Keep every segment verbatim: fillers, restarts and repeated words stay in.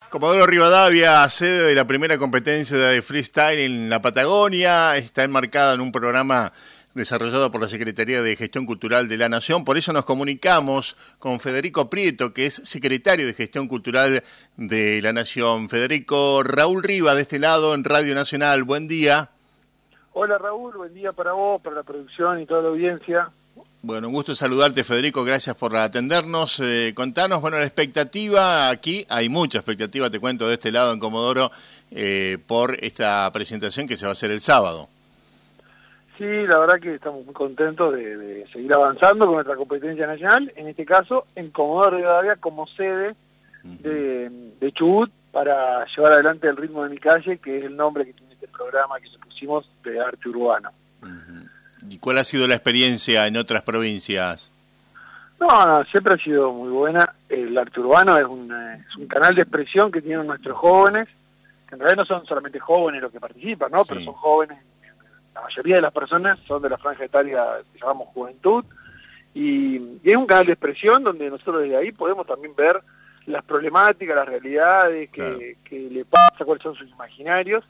Comodoro Rivadavia, sede de la primera competencia de freestyle en la Patagonia, está enmarcada en un programa desarrollado por la Secretaría de Gestión Cultural de la Nación. Por eso nos comunicamos con Federico Prieto, que es secretario de Gestión Cultural de la Nación. Federico, Raúl Riva de este lado en Radio Nacional, buen día. Hola Raúl, buen día para vos, para la producción y toda la audiencia. Bueno, un gusto saludarte, Federico, gracias por atendernos. Eh, contanos, bueno, la expectativa, aquí hay mucha expectativa, te cuento, de este lado en Comodoro, eh, por esta presentación que se va a hacer el sábado. Sí, la verdad que estamos muy contentos de, de seguir avanzando con nuestra competencia nacional, en este caso en Comodoro Rivadavia como sede uh-huh. de, de Chubut, para llevar adelante el ritmo de mi calle, que es el nombre que tiene este programa que le pusimos de arte urbano. Uh-huh. ¿Y cuál ha sido la experiencia en otras provincias? No, no, siempre ha sido muy buena. El arte urbano es un, es un canal de expresión que tienen nuestros jóvenes, que en realidad no son solamente jóvenes los que participan, ¿no? Sí. Pero son jóvenes, la mayoría de las personas son de la franja etaria que llamamos juventud, y, y es un canal de expresión donde nosotros desde ahí podemos también ver las problemáticas, las realidades que, claro. que le pasa, cuáles son sus imaginarios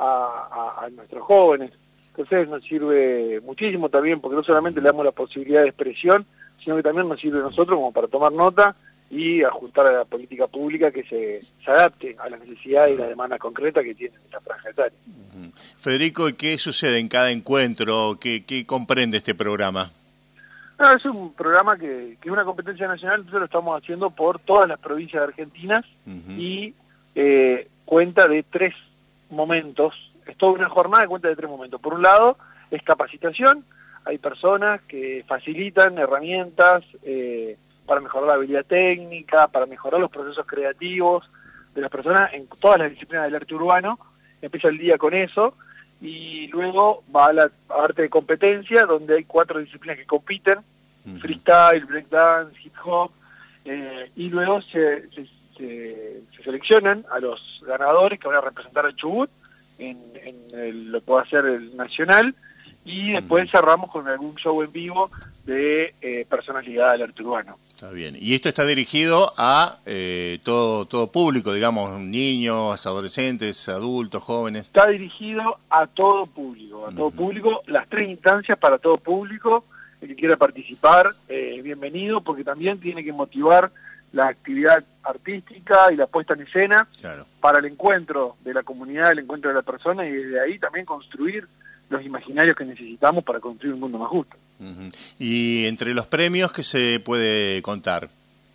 a, a, a nuestros jóvenes. Entonces nos sirve muchísimo también, porque no solamente le damos la posibilidad de expresión, sino que también nos sirve a nosotros como para tomar nota y ajustar a la política pública que se, se adapte a las necesidades y las demandas concretas que tiene esta franja etaria. Uh-huh. Federico, ¿qué sucede en cada encuentro? ¿Qué, qué comprende este programa? No, es un programa que, que es una competencia nacional, nosotros lo estamos haciendo por todas las provincias argentinas uh-huh. y eh, cuenta de tres momentos. Es toda una jornada que cuenta de tres momentos. Por un lado, es capacitación. Hay personas que facilitan herramientas eh, para mejorar la habilidad técnica, para mejorar los procesos creativos de las personas en todas las disciplinas del arte urbano. Empieza el día con eso y luego va a la arte de competencia, donde hay cuatro disciplinas que compiten: uh-huh. freestyle, breakdance, hip hop, eh, y luego se, se, se, se seleccionan a los ganadores que van a representar a Chubut en, en el, lo que va a ser el nacional, y después uh-huh. cerramos con algún show en vivo de eh, personas ligadas al arte urbano. Está bien. Y esto está dirigido a eh, todo todo público, digamos, niños, adolescentes, adultos, jóvenes. Está dirigido a todo público, a uh-huh. todo público, las tres instancias para todo público. El que quiera participar, eh, bienvenido, porque también tiene que motivar la actividad artística y la puesta en escena claro. para el encuentro de la comunidad, el encuentro de la persona, y desde ahí también construir los imaginarios que necesitamos para construir un mundo más justo. Uh-huh. Y entre los premios, ¿qué se puede contar?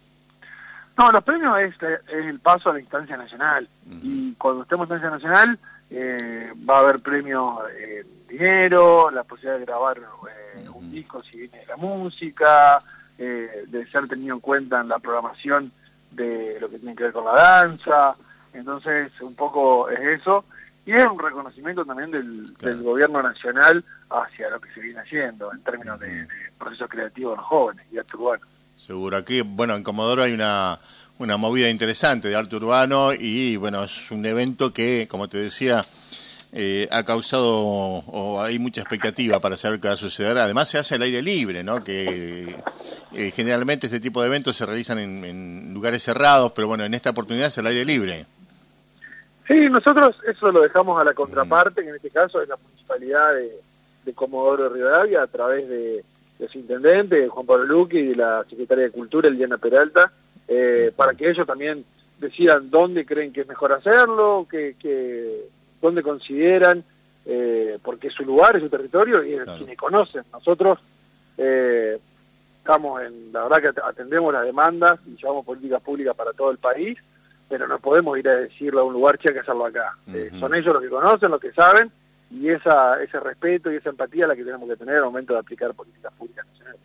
No, los premios es, es el paso a la instancia nacional, uh-huh. y cuando estemos en instancia nacional eh, va a haber premios en dinero, la posibilidad de grabar eh, uh-huh. un disco si viene de la música, Eh, de ser tenido en cuenta en la programación de lo que tiene que ver con la danza. Entonces un poco es eso, y es un reconocimiento también del, claro. del gobierno nacional hacia lo que se viene haciendo en términos de, de procesos creativos de los jóvenes y arte urbano. Seguro, aquí bueno en Comodoro hay una una movida interesante de arte urbano, y bueno, es un evento que, como te decía, Eh, ha causado, o hay mucha expectativa para saber qué va a suceder. Además se hace al aire libre, ¿no? Que eh, generalmente este tipo de eventos se realizan en, en lugares cerrados, pero bueno, en esta oportunidad es al aire libre. Sí, nosotros eso lo dejamos a la contraparte, mm. que en este caso es la Municipalidad de, de Comodoro Rivadavia, a través de, de su intendente, Juan Pablo Luqui, y de la Secretaria de Cultura, Eliana Peralta, eh, mm. para que ellos también decidan dónde creen que es mejor hacerlo, que... que dónde consideran, eh, porque es su lugar, es su territorio, y es claro. quienes conocen. Nosotros eh, estamos en, la verdad que atendemos las demandas y llevamos políticas públicas para todo el país, pero no podemos ir a decirle a un lugar, che, hay que hacerlo acá. Uh-huh. Eh, son ellos los que conocen, los que saben, y esa ese respeto y esa empatía la que tenemos que tener al momento de aplicar políticas públicas nacionales.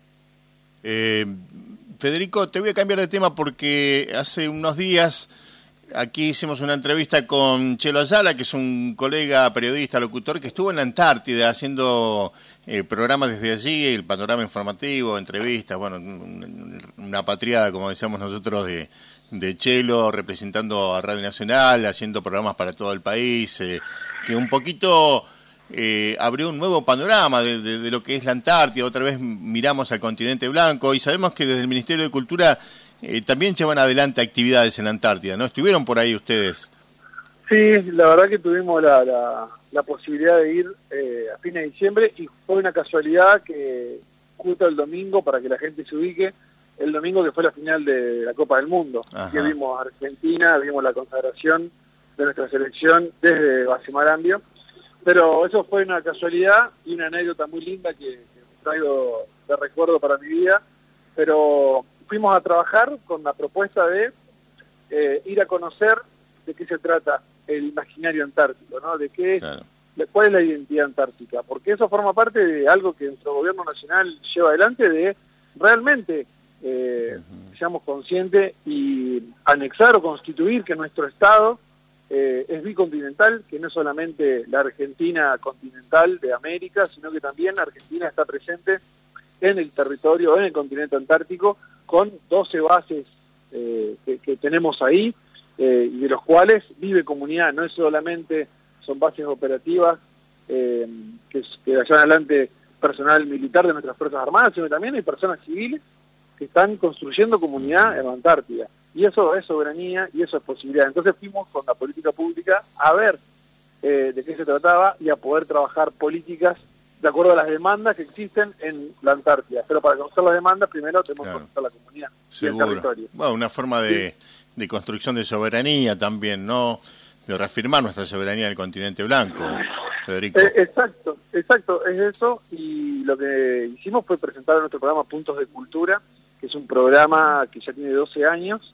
Eh, Federico, te voy a cambiar de tema porque hace unos días aquí hicimos una entrevista con Chelo Ayala, que es un colega periodista, locutor, que estuvo en la Antártida haciendo eh, programas desde allí, el panorama informativo, entrevistas, bueno, una patriada, como decíamos nosotros, de, de Chelo, representando a Radio Nacional, haciendo programas para todo el país, eh, que un poquito eh, abrió un nuevo panorama de, de, de lo que es la Antártida. Otra vez miramos al continente blanco y sabemos que desde el Ministerio de Cultura eh, también llevan adelante actividades en la Antártida, ¿no? ¿Estuvieron por ahí ustedes? Sí, la verdad que tuvimos la, la, la posibilidad de ir eh, a fines de diciembre y fue una casualidad que justo el domingo, para que la gente se ubique, el domingo que fue la final de la Copa del Mundo. Ajá. Que vimos a Argentina, vimos la consagración de nuestra selección desde Basimarambio, pero eso fue una casualidad y una anécdota muy linda que, que traigo de recuerdo para mi vida, pero fuimos a trabajar con la propuesta de eh, ir a conocer de qué se trata el imaginario antártico, ¿no? De qué, claro. de cuál es la identidad antártica, porque eso forma parte de algo que nuestro gobierno nacional lleva adelante, de realmente eh, uh-huh. seamos conscientes y anexar o constituir que nuestro Estado eh, es bicontinental, que no es solamente la Argentina continental de América, sino que también Argentina está presente en el territorio, en el continente antártico, con doce bases eh, que, que tenemos ahí, eh, y de los cuales vive comunidad. No es solamente, son bases operativas eh, que, que llevan adelante personal militar de nuestras Fuerzas Armadas, sino también hay personas civiles que están construyendo comunidad en la Antártida. Y eso es soberanía y eso es posibilidad. Entonces fuimos con la política pública a ver eh, de qué se trataba y a poder trabajar políticas de acuerdo a las demandas que existen en la Antártida. Pero para conocer las demandas, primero tenemos claro. que conocer la comunidad. Seguro. Y el territorio. Bueno, una forma de, sí. de construcción de soberanía también, ¿no? De reafirmar nuestra soberanía en el continente blanco, Federico. Eh, exacto, exacto, es eso. Y lo que hicimos fue presentar a nuestro programa Puntos de Cultura, que es un programa que ya tiene doce años,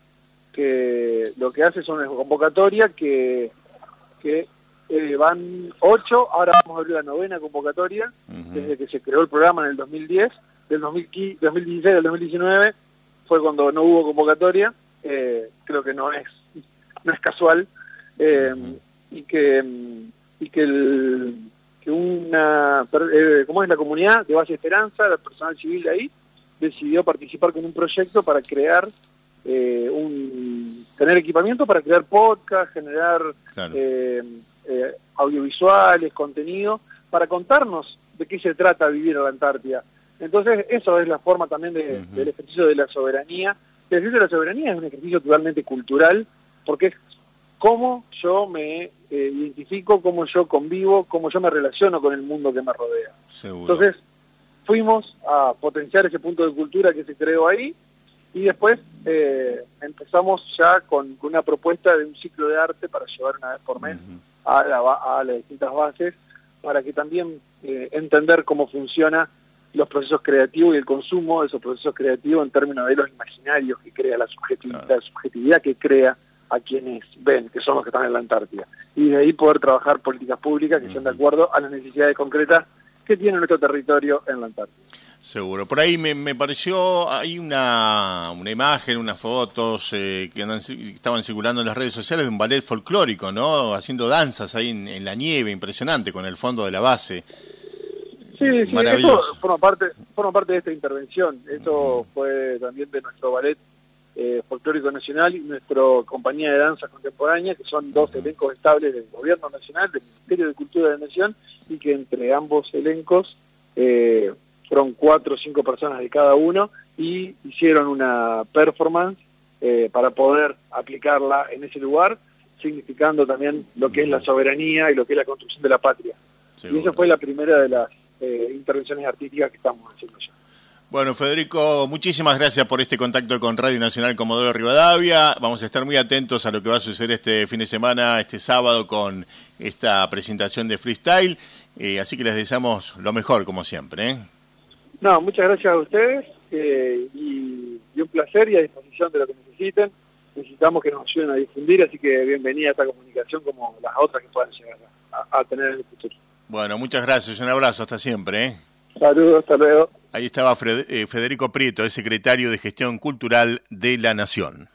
que lo que hace son una convocatoria que... que Eh, van ocho, ahora vamos a abrir la novena convocatoria, uh-huh. desde que se creó el programa en el dos mil diez, del dos mil dieciséis al dos mil diecinueve, fue cuando no hubo convocatoria, eh, creo que no es no es casual, eh, uh-huh. y que y que, el, que una, eh, ¿cómo es la comunidad de Valle Esperanza, el personal civil de ahí, decidió participar con un proyecto para crear eh, un, tener equipamiento para crear podcast, generar claro. eh, Eh, audiovisuales, contenido, para contarnos de qué se trata vivir en la Antártida. Entonces, eso es la forma también de, uh-huh. del ejercicio de la soberanía. El ejercicio de la soberanía es un ejercicio totalmente cultural, porque es cómo yo me eh, identifico, cómo yo convivo, cómo yo me relaciono con el mundo que me rodea. Seguro. Entonces, fuimos a potenciar ese punto de cultura que se creó ahí, y después eh, empezamos ya con, con una propuesta de un ciclo de arte para llevar una vez por mes uh-huh. a, la, a las distintas bases, para que también eh, entender cómo funcionan los procesos creativos y el consumo de esos procesos creativos en términos de los imaginarios que crea la subjetividad, claro. la subjetividad que crea a quienes ven, que son los que están en la Antártida. Y de ahí poder trabajar políticas públicas que uh-huh. sean de acuerdo a las necesidades concretas que tiene nuestro territorio en la Antártida. Seguro. Por ahí me, me pareció, hay una, una imagen, unas fotos eh, que andan, estaban circulando en las redes sociales de un ballet folclórico, ¿no? Haciendo danzas ahí en, en la nieve, impresionante, con el fondo de la base. Sí, sí, eso forma parte, forma parte de esta intervención. Eso uh-huh. fue también de nuestro ballet eh, folclórico nacional y nuestra compañía de danza contemporánea, que son dos uh-huh. elencos estables del Gobierno Nacional, del Ministerio de Cultura de la Nación, y que entre ambos elencos... Eh, fueron cuatro o cinco personas de cada uno y hicieron una performance eh, para poder aplicarla en ese lugar, significando también lo que es la soberanía y lo que es la construcción de la patria. Seguro. Y esa fue la primera de las eh, intervenciones artísticas que estamos haciendo ya. Bueno, Federico, muchísimas gracias por este contacto con Radio Nacional Comodoro Rivadavia. Vamos a estar muy atentos a lo que va a suceder este fin de semana, este sábado, con esta presentación de freestyle. Eh, así que les deseamos lo mejor, como siempre, ¿eh? No, muchas gracias a ustedes eh, y, y un placer y a disposición de lo que necesiten. Necesitamos que nos ayuden a difundir, así que bienvenida a esta comunicación como las otras que puedan llegar a, a tener en el futuro. Bueno, muchas gracias, un abrazo, hasta siempre, ¿eh? Saludos, hasta luego. Ahí estaba Fred, eh, Federico Prieto, el secretario de Gestión Cultural de la Nación.